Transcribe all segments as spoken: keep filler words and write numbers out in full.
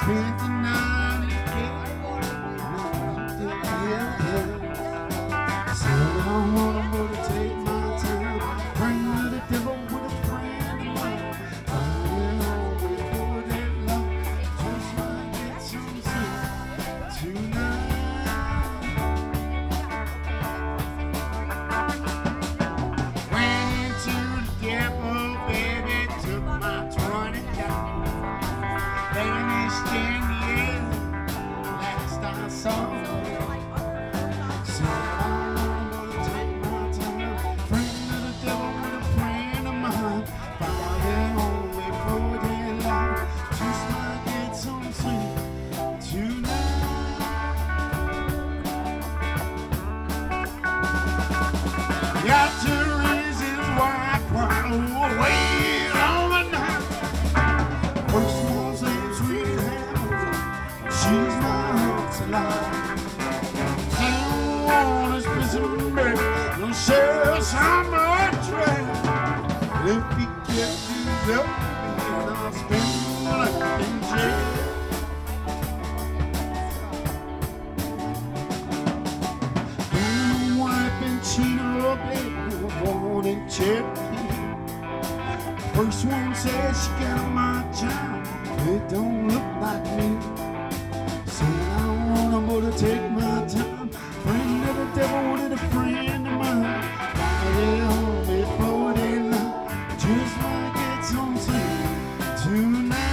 spent the night again. Yeah, yeah. Said I wanna go to take my time, bring to the devil with a friend of mine. I will always go that long, just might get some sleep tonight. Went into the devil, baby, took my twenty dollars. Vanished in the air, last I saw. Said I wanna take my time, friend of the devil with a friend of mine. Fire only for their life, just might get some sleep tonight. Got two reasons why I cry away all the night. First one's named Sweet Hamilton, she's my heart's alive. Second one is prison baby, don't share some much right. If he catches up, then I'll spend my life in jail. Blue wife and Chino, baby, born in Cherokee. First one says she got my child, it don't look like me. Said I wanna go to take my time, friend of the devil with a friend of mine. Friday home before daylight, just might get some sleep tonight.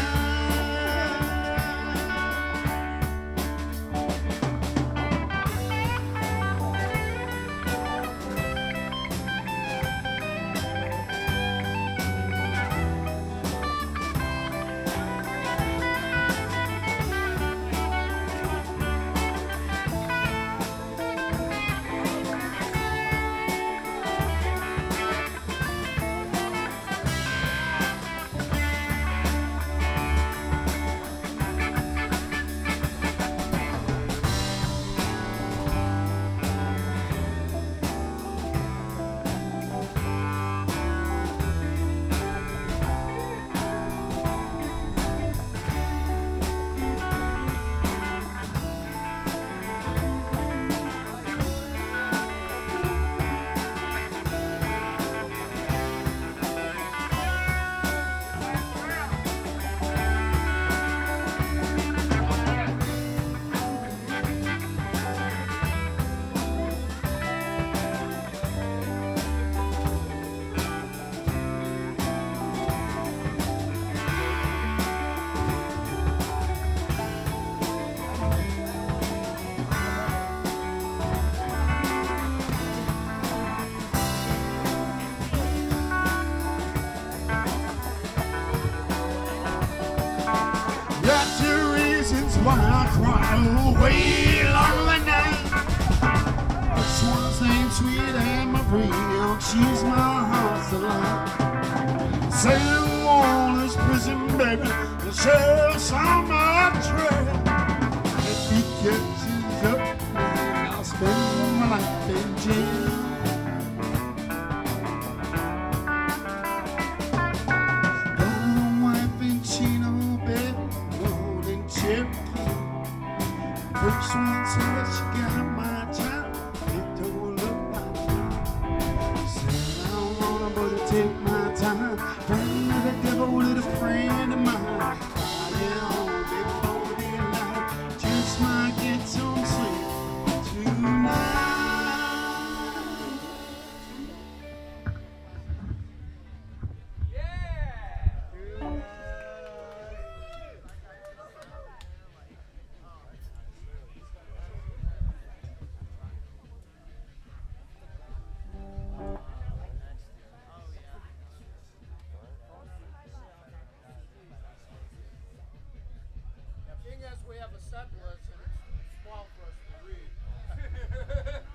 Got two reasons why I cry away all the night. First one's named Sweet Amarillo, she's my heart's alive. Second one is prison baby, the sheriff's on my trail. If he catches up, then I'll spend my life in jail. First one said she got my child, it don't look like me. Said I wanna go to take my time, friend of the devil with a friend of mine. Friday home before daylight, just might get some sleep tonight. Being as we have a set list and it's small for us to read.